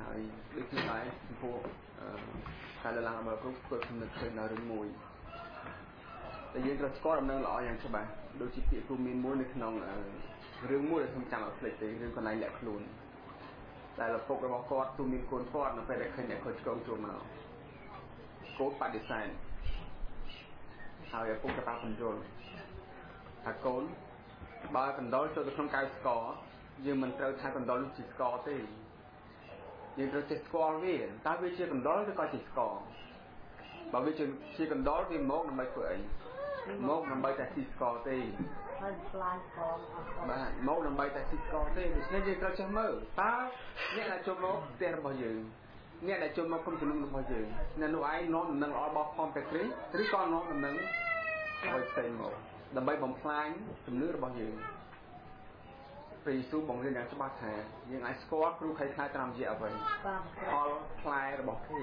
ហើយដូចគ្នាដែរចំពោះការលើកឡើងរបស់គ្រប់គាត់គំនិតឃើញដល់រឿងមួយតែយើងត្រូវស្គាល់ដំណឹងល្អយ៉ាងច្បាស់ដូចជាពាក្យគូមានមួយនៅក្នុងរឿងមួយដែលខ្ញុំចាំអត់ភ្លេចទេរឿងកន្លែងលាក់ខ្លួនតែឪពុករបស់គាត់ទូមានកូនគាត់នៅពេលដែលឃើញអ្នកខូចឆ្កងចូលមកកូនបដិសេធហើយឪពុកក៏បានបញ្យល់ថាកូនបើកណ្ដុរចូលទៅក្នុងកៅស្ករយើងមិនត្រូវថាកណ្ដុរជាស្ករទេយើងត្រូវចេះស្គាល់វាតើវាជាកណ្ដុរឬក៏ជាស្ករបើវាជាកណ្ដុរវាមកដើម្បីធ្វើអីមកដើម្បីតែស៊ីស្ករទេហើយខ្លាញ់ស្ករបាទមកដើម្បីតែស៊ីស្ករទេដូច្នេះយើងត្រូវចេះមើលតើអ្នកដែលចូលមកផ្ទះរបស់យើងអ្នកដែលចូលមកក្រុមជំនុំរបស់យើងអ្នកនោះឯងនាំដំណឹងល្អរបស់ផងព្រះគ្រីស្ទឬក៏នាំដំណឹងឲ្យផ្សេងមកដើម្បីបំផ្លាញជំនឿរបស់យើងព្រះយេស៊ូវបង្រៀនយ៉ាងច្បាស់ថាយើងអាចស្គាល់គ្រូខៃខ្លាយតាមរយៈអ្វីផលផ្លែរបស់គេ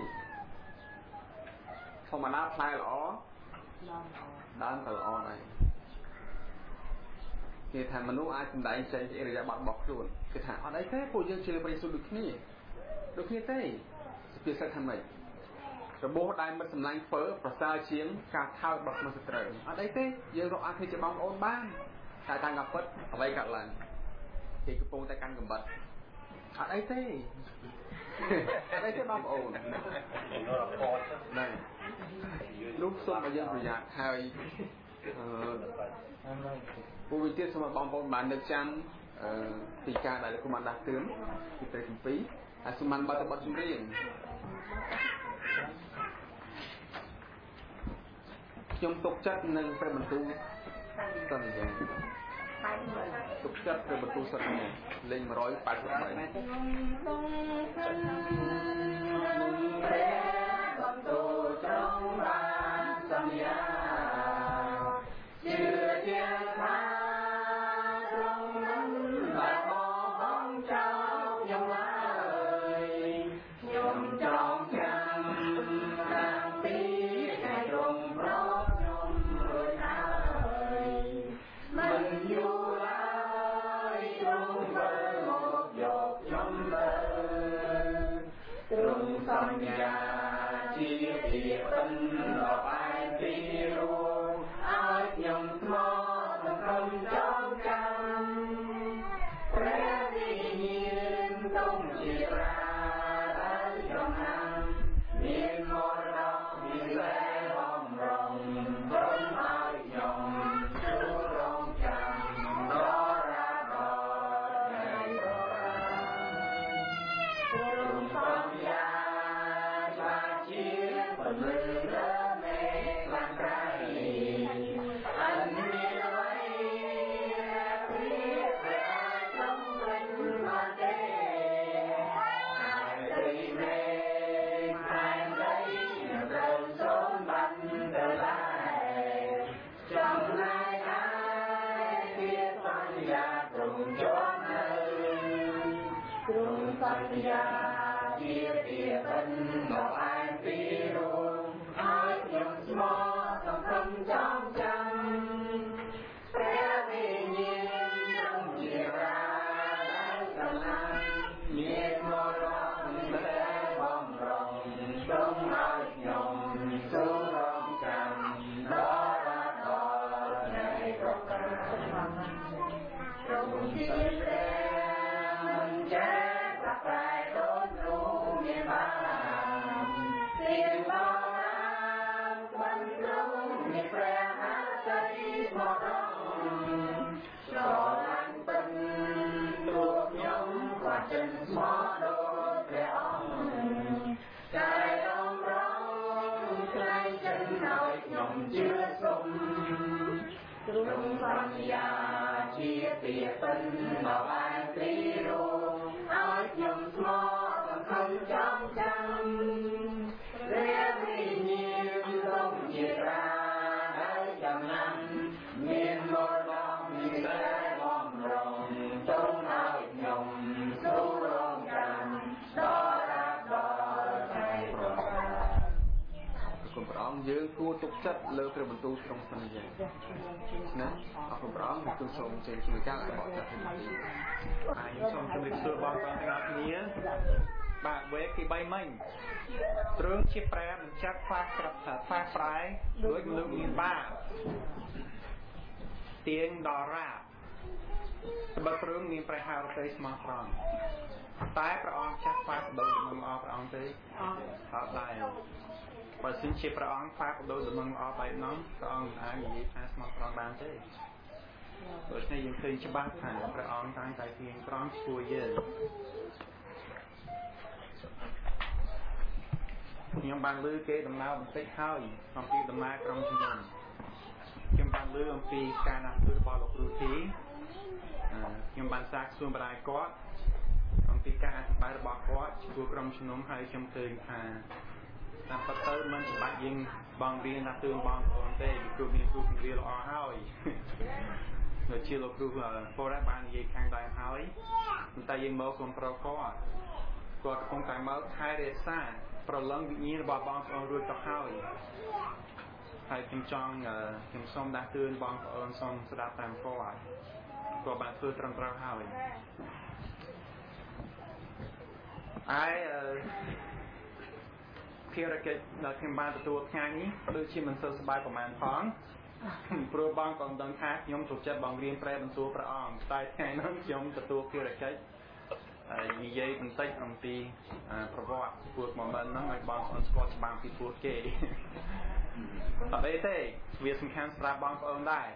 ធម្មតាផ្លែល្អដើមក៏ល្អដែរគេថាមនុស្សអាចសម្ដែងចេញពីអរិយាប័ត្ររបស់ខ្លួនគេថាអត់អីទេពួកយើងជឿព្រះយេស៊ូវដូចគ្នាទេសុភាសិតថាម៉េចរបួសដែលមិនសម្លាញ់ធ្វើប្រសើរជាងការថោករបស់មនុស្សត្រូវអត់អីទេយើងរកអាចជាបងប្អូនបានតែតាមការពិតអ្វីកើតឡើងគេកំពុងតែកាន់កំបិតអត់អីទេបងប្អូនហ្នឹងលោកសូមឲ្យយើងប្រយ័ត្នហើយពួកវិទ្យាសូមឲ្យបងប្អូនបាននឹកចាំពីការដែលលោកគ្រូបានដាស់តឿនពីព្រះគម្ពីរហើយសូមបានបើកបទចម្រៀងខ្ញុំទុកចិត្តនឹងព្រះបន្ទូលសន្យាទុកចិត្តព្រះបន្ទូលសន្យាលេខ183ព្រះបន្ទូលត្រង់បានសន្យាជឿជាក់ថាត្រង់មិនបានបងចោលខ្ញុំឡើយខ្ញុំចង់ចាំតាំងពីថ្ងៃត្រង់ប្រខ្ញុំរួចហើយមិនយូរឡើយទ្រង់វិលមកយកខ្ញុំទៅទ្រង់សន្យាជាពីពិនដល់បែបពីរួមឲ្យខ្ញុំស្មោះសង្ឃឹមចងចាំព្រះវិញ្ញាណទ្រង់ជាប្រាដែលចំណាំមានមរតកមានតែបំរុងទ្រង់ឲ្យខ្ញុំចូលរងចាំដល់រាដល់ថ្ងៃរកទ្រង់សន្យាជាពលិរមេខ្លាំងក្រៃអនមានអ្វីព្រះក្នុងវិញមកទេហើយរីមេខែដីត្រូវសូមបានទៅដែរចំណែកឯជាសន្យាទ្រង់ជាប់នៅទ្រង់សន្យាជាពីពិនមកឯពីរួមឲ្យខ្ញុំស្មោះសង្ឃឹមចងចាំព្រះវិញ្ញាណទ្រង់ជារាដែលស្រឡាញ់មានមរតកមានតែបំរុងទ្រង់ឲ្យខ្ញុំចូលរងចាំដល់រាដល់ថ្ងៃប្រកាសទ្រង់ជាព្រះមិនចេះប្រែដូននោះមានបានទៀនបងបានបានទ្រង់មានព្រះហត្ថីស្មោះត្រង់ស្រឡាញ់ពិនព្រោះខ្ញុំខ្វះចិនស្មោះដូចព្រះអង្គតែដំរងខ្លាញ់ចិនឲ្យខ្ញុំជឿសុំទ្រង់សន្យាជាពីពិនមកឯទីរួមឲ្យខ្ញុំស្មោះសង្ឃឹមចងចាំព្រះវិញ្ញាណទ្រង់ជាប្រាដែលចំណាំមានមរតកមានតែបំរុងទ្រង់ឲ្យខ្ញុំចូលរងចាំដល់រាដល់ថ្ងៃប្រកាសគុំព្រះអង្គយើងគួរទុកចិត្តលើព្រះបន្ទូលត្រង់សន្យាណាអរគុណព្រះអង្គគឺសូមជើញជួយការរបស់ព្រះទីហើយសូមជម្រាបសួរបងប្អូនទាំងអស់គ្នាបាទវេកទី3មិញទ្រឹងជាប្រែមិនចាត់ខ្វះក្រាប់ថាខ្វះប្រែដូចមនុស្សមានបាបទៀងដល់រាបបើទ្រឹងមានប្រែហៅទៅស្មោះត្រង់តែព្រះអង្គចាស់ខ្វះបដូរដំណឹងល្អព្រះអង្គទេអត់ដែរបើសិនជាព្រះអង្គខ្វះបដូរដំណឹងល្អបែបហ្នឹងព្រះអង្គមិនអាចនិយាយថាស្មោះត្រង់បានទេដូច្នេះយើងឃើញច្បាស់ថាព្រះអង្គតែងតែទៀងត្រង់ឈ្មោះយើងខ្ញុំបានលើគេដំណើរបន្តិចហើយអំពីដំណើរក្រុមជំនុំខ្ញុំបានលើអំពីការណាស់ធ្វើរបស់លោកគ្រូទីខ្ញុំបានសាកសួរបរាយគាត់អំពីការអធិប្បាយរបស់គាត់ចំពោះក្រុមជំនុំហើយខ្ញុំឃើញថាតាមពិតទៅមិនច្បាស់យើងបងរៀនថាទឿនបងប្អូនទេពីគ្រូមានគ្រូពង្រៀនល្អហើយនៅជាលោកគ្រូពលរដ្ឋបាននិយាយខាងដើមហើយតែយើងមកគុំប្រកគាត់កំពុងតែមកថែរក្សាប្រឡងវិញ្ញាណរបស់បងប្អូនរួចទៅហើយខ្ញុំចង់ខ្ញុំសូមដាស់តឿនបងប្អូនសូមស្ដាប់តាមគាត់បានធ្វើត្រឹមត្រូវហើយភារកិច្ចដែលខ្ញុំបានទទួលថ្ងៃនេះដូចជាមិនសូវសប្បាយប្រហែលផងព្រោះបងក៏ដឹងថាខ្ញុំចូលចិត្តបងរៀនប្រែបន្ទូលព្រះអង្គតែថ្ងៃនោះខ្ញុំទទួលភារកិច្ចនិយាយបន្តិចអំពីប្រវត្តិពួកមកមិនហ្នឹងឲ្យបងប្អូនស្គាល់ច្បាស់ពីពួកគេអត់ទេវាសំខាន់សម្រាប់បងប្អូនដែរ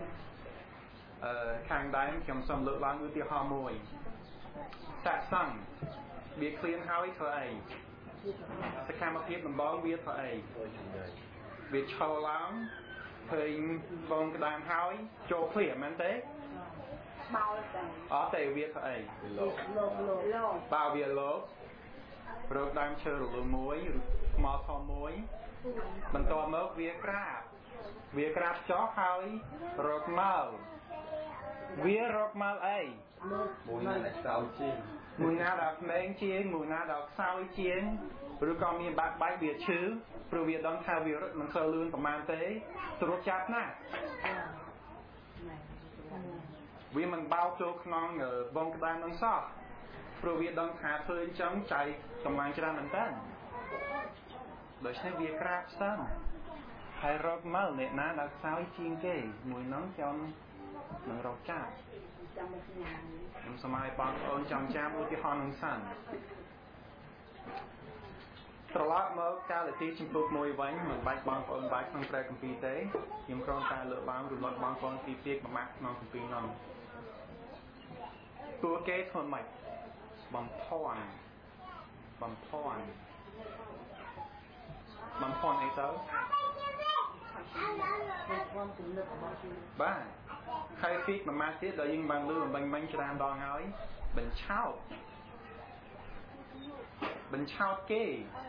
ខាងដើមខ្ញុំសូមលើកឡើងឧទាហរណ៍មួយសាកសង្ឃវាឃ្លានហើយធ្វើអីសកម្មភាពដំបងវាធ្វើអីវាឈរឡើងឃើញបងក្តាមហើយចូលឃ្លាមែនទេបោតែអត់ទេវាធ្វើអីលោកបើវាលោករកដើមឈើរលងមួយឬថ្មធំមួយបន្ទាប់មកវាក្រាបចុះហើយរកមកវារកមកអីមួយណាដែលខ្សោយជាងមួយណាដែលក្មេងជាងមួយណាដែលខ្សោយជាងឬក៏មានបាក់បែកវាឈឺព្រោះវាដឹងថាវារត់មិនធ្វើលឿនប្រមាណទេស្រួលចាប់ណាស់វាមិនបោកចូលក្នុងវងក្តាមនឹងសោះព្រោះវាដឹងថាធ្វើអញ្ចឹងចៃកម្លាំងច្រើនមែនតើដូច្នេះវាក្រាបស្ទឹងហើយរកមកអ្នកណាដែលខ្សោយជាងគេមួយនោះខ្ញុំនឹងរកចាប់ខ្ញុំសម័យបងប្អូនចាំឧទាហរណ៍នឹងសិនត្រឡប់មកកាលទីចំពោះមួយវិញមិនបាច់បងប្អូនបាច់ក្នុងព្រះគម្ពីរទេខ្ញុំគ្រាន់តែលើកឡើងរំលឹកបងប្អូនពីពាក្យមួយម៉ាក់ក្នុងគម្ពីរនោះតួគេធ្វើម៉េចបំផន់អីទៅបាទហើយពីមួយម៉ាក់ទៀតដែលយើងបានលើបាញ់ច្រើនដងហើយបញ្ឆោតគេ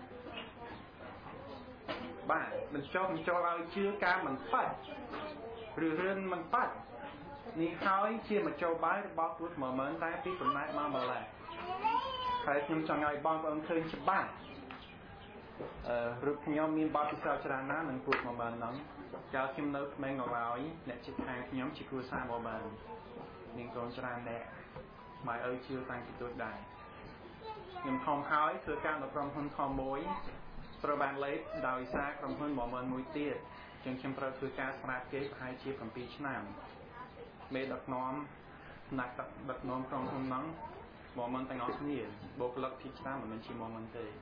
បាទបញ្ចុះឲ្យជឿការមិនប៉ាច់ឬរឿងមិនប៉ាច់នេះហើយជាមជ្ឈបាយរបស់ពុទ្ធ10000តែពីកំណែមកម្លេះហើយខ្ញុំចង់ឲ្យបងប្អូនឃើញច្បាស់រូបខ្ញុំមានបទពិសោធន៍ច្រើនណាស់នឹងពុទ្ធ10000ហ្នឹងកាលខ្ញុំនៅក្មេងឡើយអ្នកជិតខាងខ្ញុំជាគ្រួសារ10000មានកូនច្រើនអ្នកម៉ែឪជឿតាំងពីតូចដែរខ្ញុំធំហើយធ្វើការនៅក្រុមហ៊ុនធំមួយត្រូវបានលេបដោយសារក្រុមហ៊ុន10000មួយទៀតជាងខ្ញុំត្រូវធ្វើការស្រាប់គេប្រហែលជា7ឆ្នាំមេដឹកនាំណាក់ដឹកនាំក្រុមហ៊ុនហ្នឹង10000ទាំងអស់គ្នាបុគ្គលិកទីឆ្នាំមិនមែនជា10000ទេ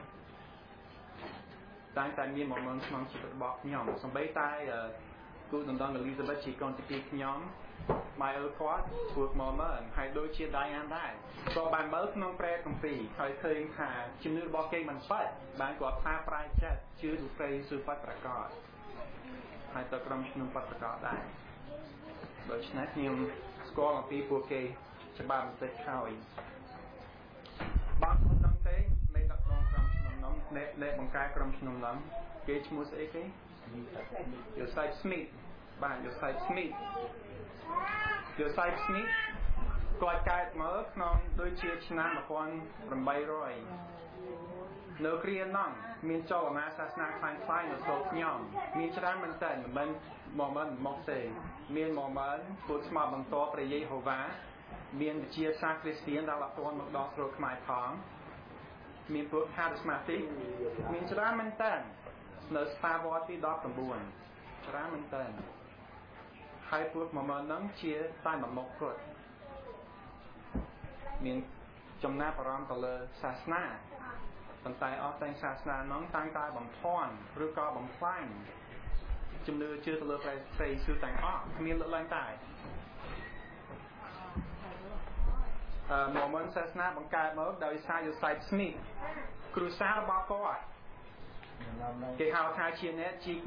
តែមាន10000ក្នុងជីវិតរបស់ខ្ញុំសម្បីតែគូដណ្ដឹងអេលីសាបេតជាកូនទី2ខ្ញុំម៉ែឪគាត់ធ្វើ10000ហើយដូចជាដៃអានដែរក៏បានមើលក្នុងព្រះគម្ពីរហើយឃើញថាជំនឿរបស់គេមិនប៉ាច់បានគាត់ថាប្រែចិត្តជឿទូព្រះយេស៊ូវប៉ាត់ប្រកាសហើយទៅក្រុមជំនុំប៉ាត់ប្រកាសដែរដូច្នេះខ្ញុំស្គាល់អំពីពួកគេច្បាស់បន្តិចហើយបងប្អូនដឹងទេមេដឹកនាំក្រុមជំនុំអ្នកបង្កើតក្រុមជំនុំហ្នឹងគេឈ្មោះស្អីគេJoseph Smith បាទ Joseph Smith គាត់កើតមកក្នុងដូចជាឆ្នាំ1800នៅគ្រានោះមានចលនាសាសនាខ្លាំងៗនៅស្រុកខ្ញុំមានច្រើនមែនតើមិនមកទេមាន10000ពួកស្មោះបន្តព្រះយេហូវ៉ាមានវិជាសាសគ្រីស្ទានដែលអត់ទាន់មកដល់ស្រុកខ្មែរផង miền phước charismatic miền chả mình tên nợ Star Wars thì đó tầm buồn chả mình tên hai phước mà nắng chia tay mà một cột miền trong na param tờ lơ sasna tận tay ở tay sasna nắng tay tay bằng thon rư co bằng phanh chấm lừa chưa tờ lơ phải sư tay ở miền lợn lang tay màu mơn sasna bằng cài mớ đời sai rồi sai smith cru sa bao co cái hào thay chia nét chiếc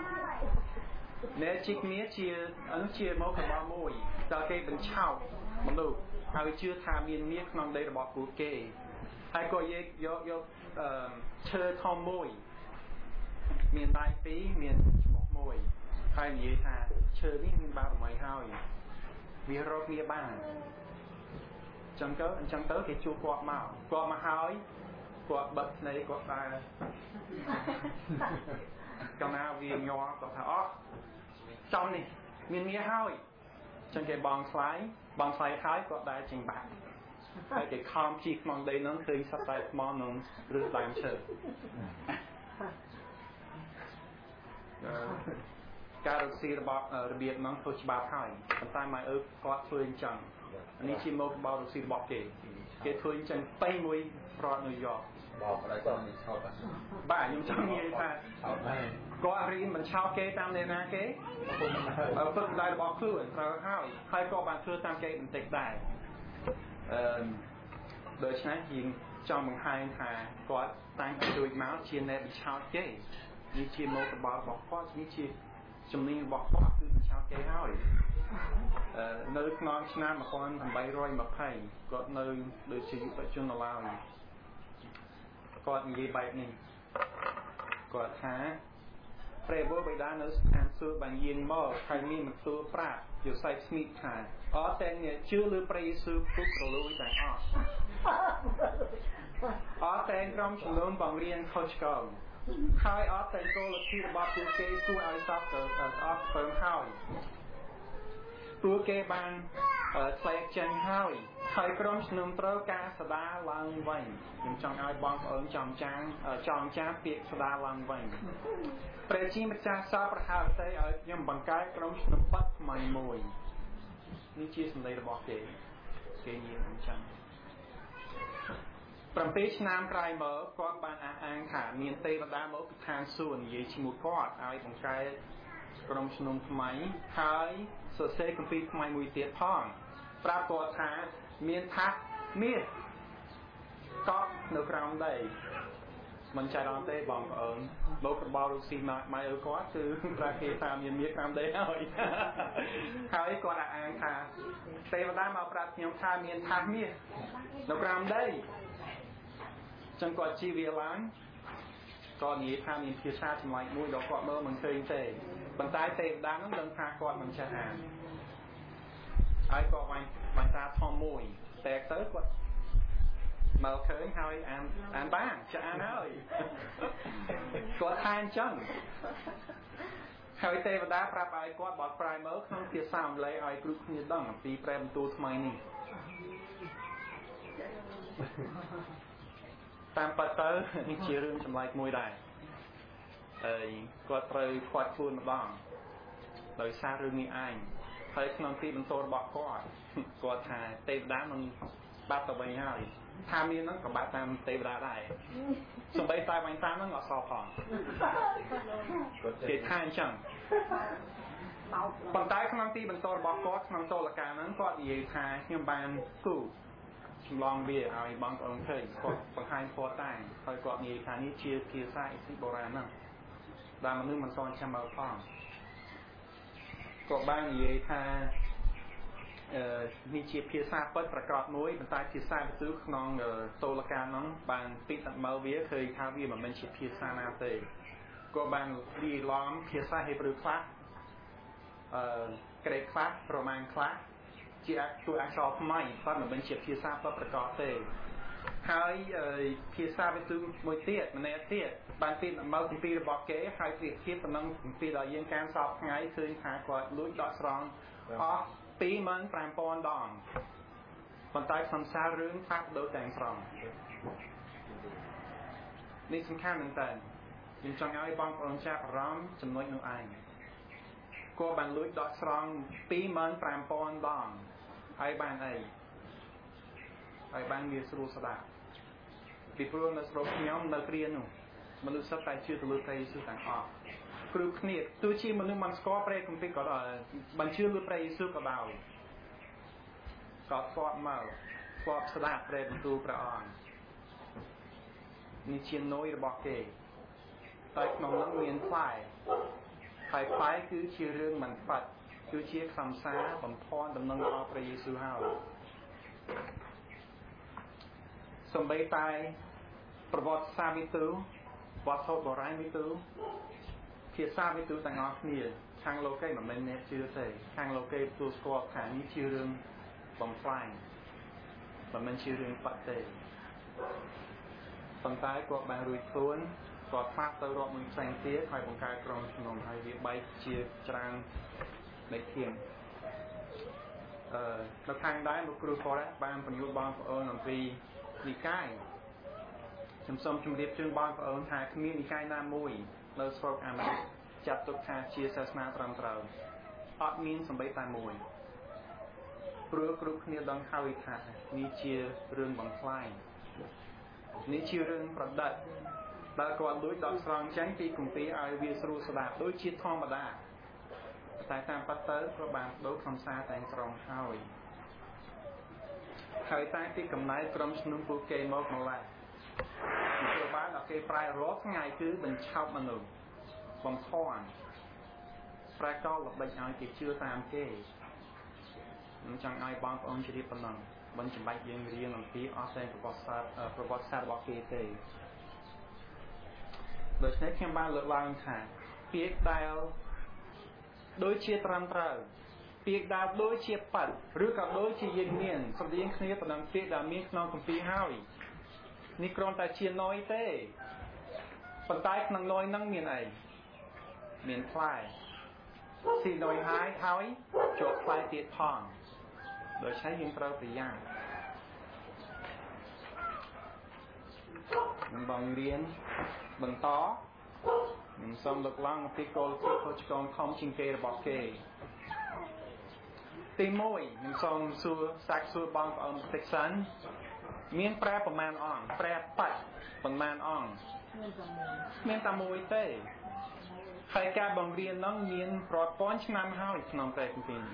mía chia ấn chia mẫu cả ba môi tờ cây bình chảo bằng đủ hay chưa tham miên mía non đây là bọc của kê hay có gì do chơi thom môi miền đại phí miền một môi hay gì thà chơi biết miền ba của mày hao vì rốt mía ba chẳng tới cái chu quạt mà hỏi quạt bật này quạt ta trong nào vì nhỏ quạt thở trong này miền mía hao chẳng cái bằng sái khái quạt đại trình bạc hay cái com chỉ mong đây nó khơi sắp tay mong nó rửa làm sợการรักษาระเบียบน้องโทชบาไทยคนใต้มาก็ช่วยจังอันนี้ชิมบอกรักษาระบบเก๋ช่วยจังไปมวยรอนิวยอร์กบอกอะไรก็มีชอบบ้ายังจังยังท่าก็อารีมันชาวเก๋ตามเลยนะเก๋ฝึกได้ระบบเพื่อนเราเข้าใครก็บางเพื่อตามเก๋มันเต็กได้โดยฉะนั้นยิงจอมบางไฮท่าก็ตั้งใจดูม้าเชียร์ในบิชาวเก๋นี่ชิมบอกก็นี่ชิจำนี้บอกว่าคือชาวเกย์ห้อยนึกน้องชนะมาคนทำใบรอยมาไพ่ก็นึกโดยชีวิตปัจจุบันเราก็มีใบนี้ก็ท้าเปรย์บัวใบด้านนึกทางซื้อบางยินหม้อใครมีมันตัวปราบอยู่ใส่สมิธค่ะแต่เนี่ยชื่อหรือเปรย์ซื้อปุ๊บเรารู้แต่แต่กรมชมรมบางเรียนโคชกองใครแต่งตัวที่ระบาดตัวเกย์ตัวไอซับเฟิร์มห้าวตัวเกย์บางใส่เจนห้าวใครกรมชนมเตอร์กาสดาลังไว้ยังจังไอบองจองจ้าเปียกสดาลังไว้เปรจีมันจะซาประหารใจยังบังกายกรมชนมปัดไม่มวยนี่ชื่อสัญลักษณ์ระบาดเกย์ยืนจังประเพณีน้ำไกรเมื่อก่อนบานอ่างขาเมียนเตบดาเมื่อทางส่วนยี่ชิมุกอดเอาของไกรกรมชนมทำไมหายโซเซกัมปีทำไมมวยเตี้ยพ่องปรากฏหาเมียนทักเมียก็นกรำได้มันใจร้อนเต้บองโลกบอลซีมาไม่ก็คือประเพณีตามยันเมียกรำได้หายก่อนอ่างขาเตบดามาปราบยมทาเมียนทักเมียนกรำได้จังกอดชีวิตล้างก่อนนี้ทำอินทิชาทำไมมุ้ยดอกกอดเมื่อมันเคยเตะบางตายเตะด้านนั้นดังพากอดมันจะอ่านไอ้กอดมันตาทอมมุ้ยแตกเตะกอดมาเคยหายอ่านบ้างจะอ่านเลยกอดทานจังหายเตะด้านปราบไอ้กอดบอดปลายเมื่อข้างเทียสามเลยไอ้กรุ๊ปนี้ดังปีแปรมตัวทำไมนี่ตามปัตเตอร์นี่เชื่อเรื่องจำไรมวยได้ก็เตยควัดฟูนมาบ้างโดยซาเรื่องนี้อ้ายเคยขนมตีเป็นตัวบอกก็ถ่ายเตะด้ามันบาดตัวใบหน้าทำนี้นั่งกับบาดตามเตะด้าได้ส่วนใบตายใบตามนั่งกับซอฟองเกิดท่านจังปังตายขนมตีเป็นตัวบอกก็ขนมโตละการนั้นก็ดีทายยังบานกู้ลองเบียร์เอาบางองค์เคยก็บางครั้งพอตั้งคอยกอดมีคานี้เชียร์เกียร์ซ่าอีกที่โบราณนั่งดามันนึกมันซ้อนแชมเบอร์ฟองก็บ้างยี่ทามีเชียร์เกียร์ซ่าเปิดประกอบมุ้ยมันตายเกียร์ซ่าไปซื้อน้องโตละการน้องบางปีตัดเมาเบียเคยท้าเบียร์มันเป็นเชียร์เกียร์ซ่านาเตยก็บางดีล้อมเกียร์ซ่าให้ปรือคลาเกรดคลาประมาณคลาจีตัวอักษรไม่เพราะมันเป็นเชียร์พิซซ่าก็ประกอบเตะหายพิซซ่าไปซื้อมวยเตี้ยมันในเตี้ยบางปีมันเป็นปีระบอกเก๋หายเตี้ยที่ตอนนั้นปีเรายังการสอบไงคืนหากว่าลุยดอสรองปีมันแปลงปอนดองคนใต้คำซาเรื่องทักโดยแต่งสรองនេះសំខាន់មែនតើខ្ញុំចង់ឲ្យបងប្អូនចាប់អារម្មណ៍ចំណុចនោះឯងគួរបានលួចដកស្រង់ 25,000 ដងហើយបានអីហើយបានវាស្រួលស្ដាប់ពីព្រោះនៅស្រុកខ្ញុំនៅគ្រានោះមនុស្សសុទ្ធតែជឿទៅលើព្រះយេស៊ូវទាំងអស់គ្រប់គ្នាទោះជាមនុស្សមិនស្គាល់ព្រះគម្ពីរក៏ដោយមិនជឿលើព្រះយេស៊ូវក៏ដោយក៏ស្គាល់មកស្គាល់ស្ដាប់ព្រះបន្ទូលព្រះអង្គនេះជាណយរបស់គេតែក្នុងនោះមានផ្លែហើយផ្លែគឺជារឿងមិនផាត់គឺជាខំសារបំផន់ដំណឹងរបស់ព្រះយេស៊ូវហើយសំបីតែប្រវត្តិសាស្ត្រវិទូវត្ថុបុរាណវិទូភាសាវិទូទាំងអស់គ្នាខាងលោកេមិនមែនអ្នកជឿទេខាងលោកេទទួលស្គាល់ថានេះជារឿងបំផ្លាញមិនមែនជារឿងប៉ាត់ទេប៉ុន្តែគាត់បានរួចខ្លួនគាត់ផ្លាស់ទៅរាប់មួយផ្សេងទៀតហើយបង្កើតក្រុមជំនុំហើយវាបែកជាច្រើននៃធៀងនៅខាងដែរលោកគ្រូគាត់បានបញ្យល់បងប្អូនអំពីនិកាយខ្ញុំសូមជម្រាបជូនបងប្អូនថាគ្មាននិកាយណាមួយនៅស្រុកអាមេរិកចាត់ទុកថាជាសាសនាត្រឹមត្រូវអត់មានសម្បីតែមួយព្រោះគ្រប់គ្នាដឹងហើយថានេះជារឿងបំផ្លាញនេះជារឿងប្រឌិតដែលគាត់លួចដកស្រង់ចេញពីគម្ពីរឲ្យវាស្រួលស្ដាប់ដូចជាធម្មតាតែតាមពិតទៅក៏បានដូរខំសារតែត្រង់ហើយតែពីកំណែក្រុមឈ្នួលពួកគេមកម្ល៉េះពីបានដល់គេប្រែរាល់ថ្ងៃគឺបញ្ឆោតមនុស្សបំផន់ប្រែកលល្បិចឲ្យគេជឿតាមគេខ្ញុំចង់ឲ្យបងប្អូនជ្រាបប៉ុណ្ណឹងមិនចាំបាច់យើងរៀនអំពីអស់តែប្រវត្តិសាស្ត្ររបស់គេទេដូច្នេះខ្ញុំបានលើកឡើងថាពាក្យដែលដូចជាត្រឹមត្រូវពាក្យដែលដូចជាប៉ាត់ឬក៏ដូចជាយើងមានស្រដៀងគ្នាទៅនឹងពាក្យដែលមានក្នុងគម្ពីរហើយនេះគ្រាន់តែជាណយទេប៉ុន្តែក្នុងណយហ្នឹងមានអីមានផ្លែស៊ីណយហើយជាប់ផ្លែទៀតផងដូច្នេះយើងត្រូវប្រយ័ត្នខ្ញុំបងរៀនបន្តខ្ញុំសូមលើកឡើងអំពីគោលគោលឆ្កងខំជាងគេរបស់គេទី1ខ្ញុំសូមសាកសួរបងប្អូនបន្តិចសិនមានប្រែប្រមាណអង្គប្រែប៉ាច់ប្រមាណអង្គមានតែមួយទេហើយការបង្រៀននោះមានរាប់ពាន់ឆ្នាំហើយក្នុងព្រះគម្ពីរ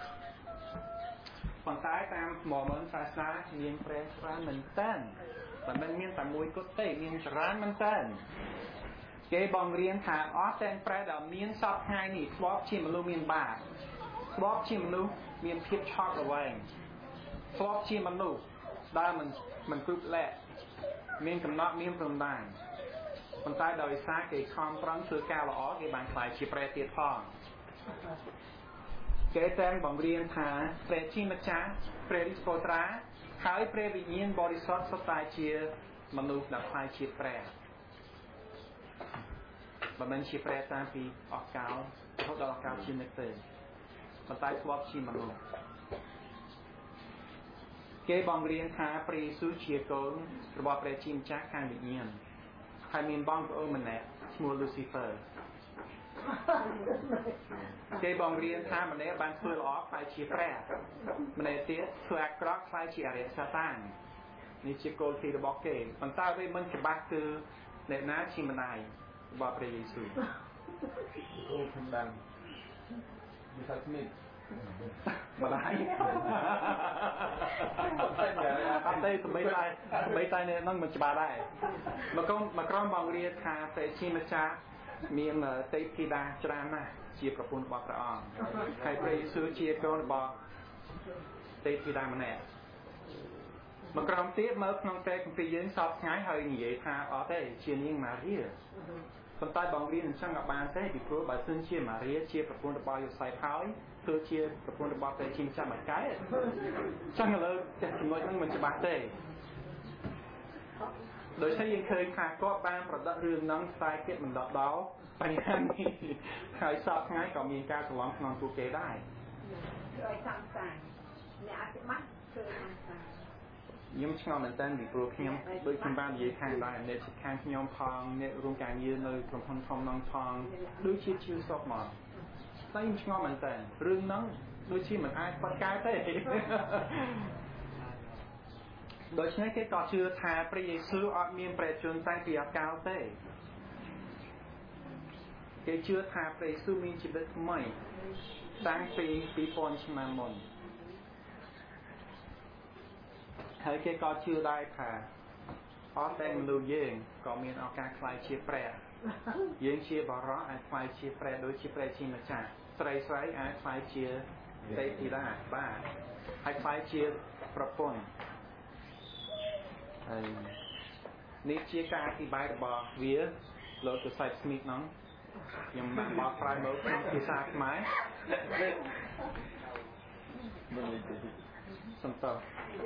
ប៉ុន្តែតាមមកមើលសាសនាមានប្រែច្រើនមែនតើមិនមែនមានតែមួយគត់ទេមានច្រើនមែនតើគេបង្រៀនថាអស់តែប្រែដែលមានសពថ្ងៃនេះធ្លាប់ជាមនុស្សមានបាបធ្លាប់ជាមនុស្សមានភាពឆក់រវែងធ្លាប់ជាមនុស្សដែលមិនគ្រប់លក្ខមានកំណត់មានព្រំដែនប៉ុន្តែដោយសារគេខំប្រឹងធ្វើការល្អគេបានខ្លាយជាប្រែទៀតផងគេតែងបង្រៀនថាព្រះជាម្ចាស់ព្រះរិទ្ធិពោត្រាហើយព្រះវិញ្ញាណបរិសុទ្ធសុទ្ធតែជាមនុស្សដែលខ្លាយជាព្រះមិនមែនជាព្រះតាមពីអកោរហូតដល់អកោរជានិច្ចទេប៉ុន្តែធ្លាប់ជាមនុស្សគេបង្រៀនថាព្រះយេស៊ូវជាកូនរបស់ព្រះជាម្ចាស់ខាងវិញ្ញាណហើយមានបងប្អូនម្នាក់ឈ្មោះ Lucifer គេបង្រៀនថាម្នាក់បានធ្វើល្អខ្លាយជាព្រះម្នាក់ទៀតធ្វើអាក្រក់ខ្លាយជាអរិយសាតាននេះជាគោលទីរបស់គេប៉ុន្តែវាមិនច្បាស់គឺអ្នកណាជាម្ដាយរបស់ព្រះយេស៊ូវអូខ្ញុំដឹងវាថាស្មីម្ដាយអត់ទេទៅបីតែនៅនឹងមិនច្បាស់ដែរមកក្រុមបង្រៀនថាព្រះជាម្ចាស់មានទេពធីតាច្រើនណាស់ជាប្រពន្ធរបស់ព្រះអង្គហើយព្រះយេស៊ូវជាកូនរបស់ទេពធីតាម្នាក់មកក្រុមទៀតមើលក្នុងព្រះគម្ពីរយើងសពថ្ងៃហើយនិយាយថាអត់ទេជានាងម៉ារីប៉ុន្តែបង្រៀនអញ្ចឹងក៏បានទេពីព្រោះបើសិនជាម៉ារីជាប្រពន្ធរបស់យូសែបហើយគឺជាប្រពន្ធរបស់ព្រះជាម្ចាស់មកកើតចឹងឥឡូវចំណុចហ្នឹងមិនច្បាស់ទេដោយសារយើងឃើញថាគាត់បានប្រឌិតរឿងហ្នឹងតែគេមិនដកដល់បញ្ហានេះហើយសពថ្ងៃក៏មានការច្រឡំក្នុងពួកគេដែរដោយសំសារអ្នកអធិមាគឺសំសារ nhưng trong mình tên bị pro khiêm đôi khi ban gì hàng đại nên chỉ hàng nhóm phong nên rung càng như nơi trong phong phong non phong đôi chi chiêu sọc mòn tay trong mình tên rương nắng đôi chi mình ai quan cái thế đôi khi cái cọ chưa thà pre sư ở miền pre trường tay bị cao thế cái chưa thà pre sư miền chỉ biết mấyตั้งปีปอนชมามนให้แกก็ชื่อได้ค่ะเพราะแต่งดูเย่งก็มีอาการคลายเชียแปรเย่งเชียบร้ออาคลายเชียแปรโดยเชียแปรชินมาจากไตรไซอาคลายเชียเตติระบ้าอาคลายเชียประปนนี่เชียการอธิบายบอกเวียเราจะใส่สมิธน้องยังบอกปลายมือที่สากไม้สมต่อ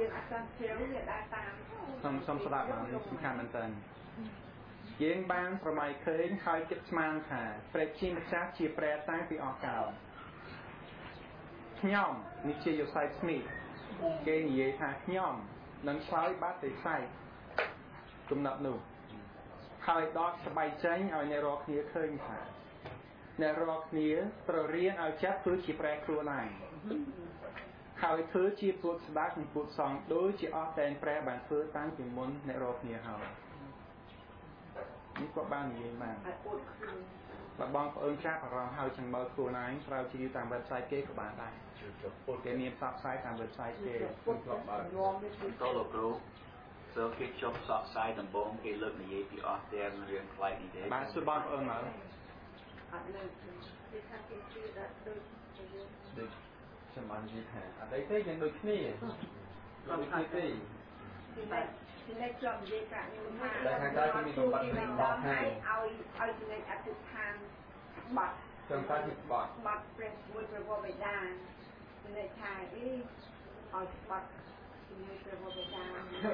สมสลับมาสำคัญมันเตินเยี่ยงบ้านประมาณเคยคอยเก็บมาค่ะเปรตชิมชักชีเปรตตั้งปีออกเก่าย่อมนี่เชียอยู่ใส่สมิธเกย์เย่ค่ะย่อมนั่งใช้บัตรใส่จุ่มหนับหนูคอยดอกสบายใจเอาในรอกนี้เคยค่ะในรอกนี้ตัวเรียนเอาจับพื้นชีแปรครัวไหนคอยพื้นชีปวดสะบักปวดซองโดยชีออกแตนแปรบานพื้นตั้งถึงมุนในรอกนี้เขานี่ก็บ้านนี้มาvà bong ơn cha và rong hao chẳng mơ cua nàyเราจะอยู่ตามเว็บไซต์เก๋của bạn đây cái niềm sắp saiตามเว็บไซต์เก๋ตัวลูกรู้เสือคิดชอบสอบไซต์ต่างบงเกลือในยี่ปีออสเตรเลียนคล้ายนี่เด้บ้านสุดบองเอิญมาดึกฉันมันดีแท้อะไรเต้ยังดึกนี่เราไม่คิดดิที่ในจอมเด็กอะนี่มันแต่ทางใต้ที่มีตรงบัตรหนึ่งบอกให้เอาที่ในอธิษฐานบัตรจนใต้ที่บัตรเป็นบุญเป็นวัวไปได้ที่ในชายที่เอาบัตรที่ในเป็นวัวไปได้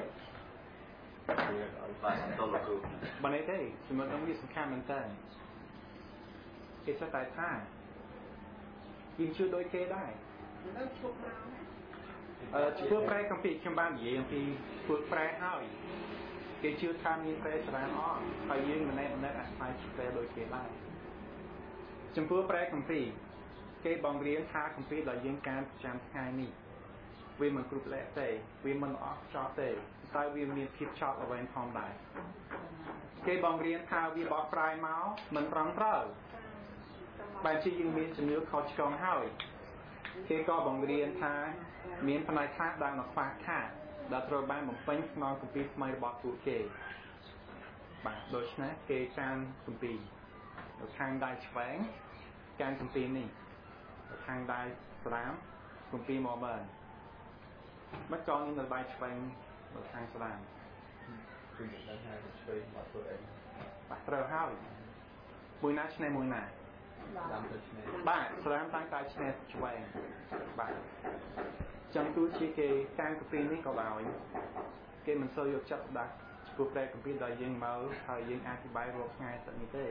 ตัวลูกรู้บันไดเต้สมมติต้องมีสำคัญมันเต้เกสตายท่ายิงชื่อโดยเกได้ต้องชุบมาเพื่อแปรคำปีชมบ้านเยี่ยงปีเพื่อแปรห้อยเกชื่อทำมีแปรสารอ้อไปยื่นมาในอันนั้นไปแปรโดยเกได้จำเพื่อแปรคำปีเกบองเรียนท่าคำปีเรายื่นการจำง่ายนี่วิมันกรุบเละเตะวิมันออกชอบเตะใต้วิมันพิบชอบเอาไว้พร้อมได้เกบองเรียนท่าวิบอกปลายเมาส์มันรังเต้าบางทียังมีจำเนื้อเขาชงห้อยเกก็บองเรียนท่ามีนพนัยท่าดังมาคว้าค่าดาวโทรบ้านผมเป็นนอนคุมปีไม่บอกตัวเกบางโดยนะเกการคุมปีทางได้แฝงการคุมปีนี่ทางได้สามคุมปีมอเบิร์นมัดกองนี่เราใบแฝงทางสามคือได้ทางช่วยบอกตัวเองเราห้าวบุญนัชในมุนน่ะบ้านสามตั้งใจชนะช่วยบ้านจังตัวชีเกการกุปีนี่ก็บ่อยเกมันโซยจับดักกุปีกุปีได้ยิงเมาหายยิงอธิบายรบง่ายแต่นี่เต้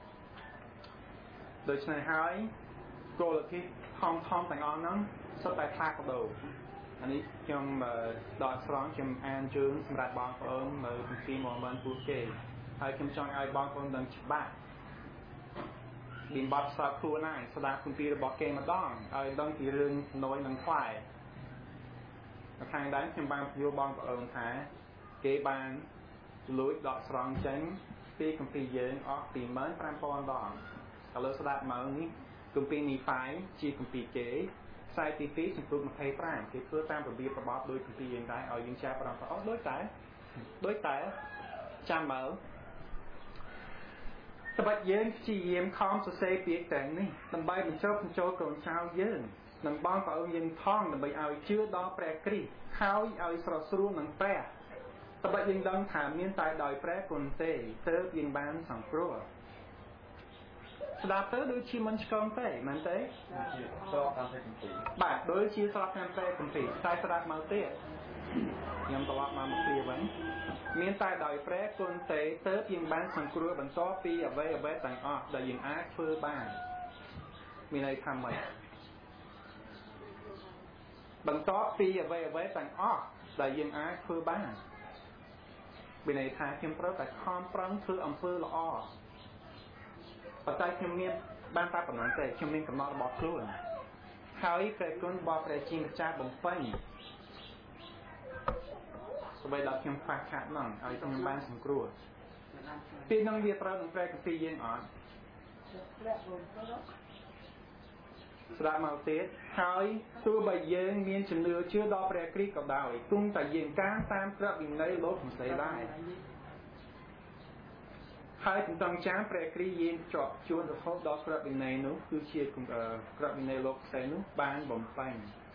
โดยเฉพาะหายโกลที่ทอมแต่งอ่อนนั้นสไตล์คลากระโดดอันนี้จำดอดสร้างจำแอนจูนสำหรับบางคนมากุปีมองมันปูเกหายจำจองไอบางคนดังฉบับบินบัตรสาวครัวน่าสดาคุณปีระบอกเกมมาต้องเอาดังที่เรื่องน้อยนังควายทางด้านจำบางพิวบางเอิญท้าเกบานลุยดอกสรองเจนปีคุณปีเยินออกปีเหมือนปรามปอนดองเอาเลยสดาเหมือนนี้คุณปีมีไฟจีคุณปีเก๋ใส่ตีฟีสังคมมาให้ปรามเพื่อตามระเบียบประบอบโดยคุณปียังได้เอายิงแชร์ปรามปอนด้วยแต่จำเหมือนแต่บัดเย็นจีเยี่ยมคอมสุเซปีกแต่งนี่ลำใบมันชอบมันโจกลงเช้าเย็นหนังบ้องก็เอายิงท่องลำใบเอาเชื้อดอแปรกรีเขาเอาสระสรูหนังแปรแต่บัดยิงดังถามเมียนตายดอยแปรคนเตะเติบยิงบ้านสังครัวสดาเตอโดยชีมันชกองเตะมันเตะชอบการใช้คำพูดบาดโดยชีสลับการแปรคนตีใส่สดาเมาเตะยังตลอดมาเพียวันเมียนตายดอยแปรคนเตะเติบยิงบ้านสังครัวบรรทอปีเอาไว้ต่างออกได้ยิงอาร์เฟอร์บ้านมีอะไรทำไหมบรรทอปีเอาไว้ต่างออกដែលយើងអាចធ្វើបានពីន័យថាខ្ញុំត្រូវតែខំប្រឹងធ្វើអំពើល្អប៉ុន្តែខ្ញុំមានបានតែប៉ុណ្ណឹងទេខ្ញុំមានកំណត់របស់ខ្លួនហើយព្រះគុណរបស់ព្រះជាម្ចាស់បំពេញអ្វីដែលខ្ញុំខ្វះខាតហ្នឹងឲ្យខ្ញុំបានសង្គ្រោះពីហ្នឹងវាត្រូវនឹងព្រះគម្ពីរយើងអត់ស្ដាប់មកទៀតហើយទោះបីយើងមានជំនឿជឿដល់ព្រះគ្រីស្ទក៏ដោយទោះតែយើងកាមតាមក្រឹតវិន័យលោកមិនស្អីដែរហើយទន្ទឹងចាំព្រះគ្រីស្ទយើងជាប់ជួនរហូតដល់ក្រឹតវិន័យនោះគឺជាក្រឹតវិន័យលោកផ្សេងនោះបានបំពេញ